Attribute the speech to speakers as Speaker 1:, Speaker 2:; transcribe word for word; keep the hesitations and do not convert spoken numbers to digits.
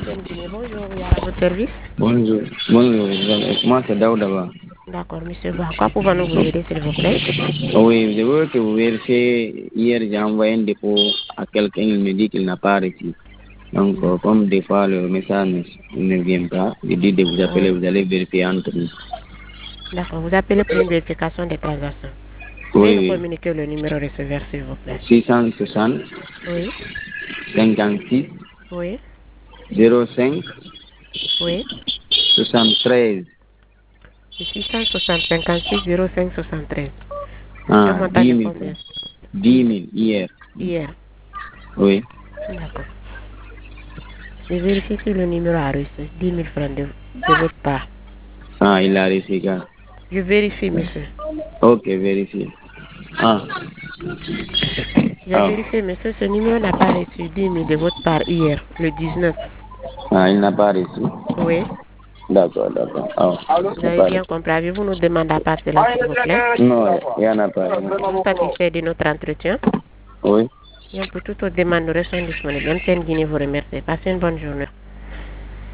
Speaker 1: Sen Guinée, bonjour, il y a à votre service.
Speaker 2: Bonjour, bonjour, moi c'est Daouda.
Speaker 1: D'accord, monsieur Ba, quoi pouvons-nous vous aider, s'il vous plaît?
Speaker 2: Oui, je veux que vous vérifiez. Hier, j'ai envoyé un dépôt à quelqu'un, il me dit qu'il n'a pas reçu. Donc, euh, comme des fois le message ne, ne vient pas, je dis de vous appeler,
Speaker 1: Oui.
Speaker 2: vous allez vérifier entre nous.
Speaker 1: D'accord, vous appelez pour une vérification des transactions. Veuillez nous
Speaker 2: Oui,
Speaker 1: communiquer le numéro receveur, s'il vous plaît.
Speaker 2: six cent soixante,
Speaker 1: Oui,
Speaker 2: cinquante-six,
Speaker 1: oui,
Speaker 2: zéro cinq,
Speaker 1: oui.
Speaker 2: soixante-treize.
Speaker 1: six cent soixante, cinquante-six, zéro cinq, soixante-treize. Le
Speaker 2: Ah,
Speaker 1: montant
Speaker 2: dix
Speaker 1: de
Speaker 2: mille
Speaker 1: combien?
Speaker 2: francs. dix mille hier.
Speaker 1: Hier.
Speaker 2: Oui.
Speaker 1: D'accord. Je vérifie si le numéro a reçu dix mille francs de, de votre part.
Speaker 2: Ah, il a reçu ça.
Speaker 1: Je vérifie, monsieur.
Speaker 2: Ok, vérifiez. Ah,
Speaker 1: J'ai
Speaker 2: ah,
Speaker 1: vérifié, monsieur, ce numéro n'a pas reçu dix mille de votre part hier, le dix-neuf.
Speaker 2: ah, il n'a pas reçu.
Speaker 1: Oui,
Speaker 2: D'accord, d'accord. Ah,
Speaker 1: vous
Speaker 2: c'est
Speaker 1: avez
Speaker 2: pas
Speaker 1: bien
Speaker 2: reçu.
Speaker 1: compris. Avez-vous nous demandé à part cela, s'il vous plaît?
Speaker 2: Non, il n'y en a pas.
Speaker 1: Êtes-vous satisfait de notre entretien?
Speaker 2: Oui.
Speaker 1: Bien, pour toute autre demande, nous restons disponibles. M T N Guinée vous remercie. Passez une bonne journée.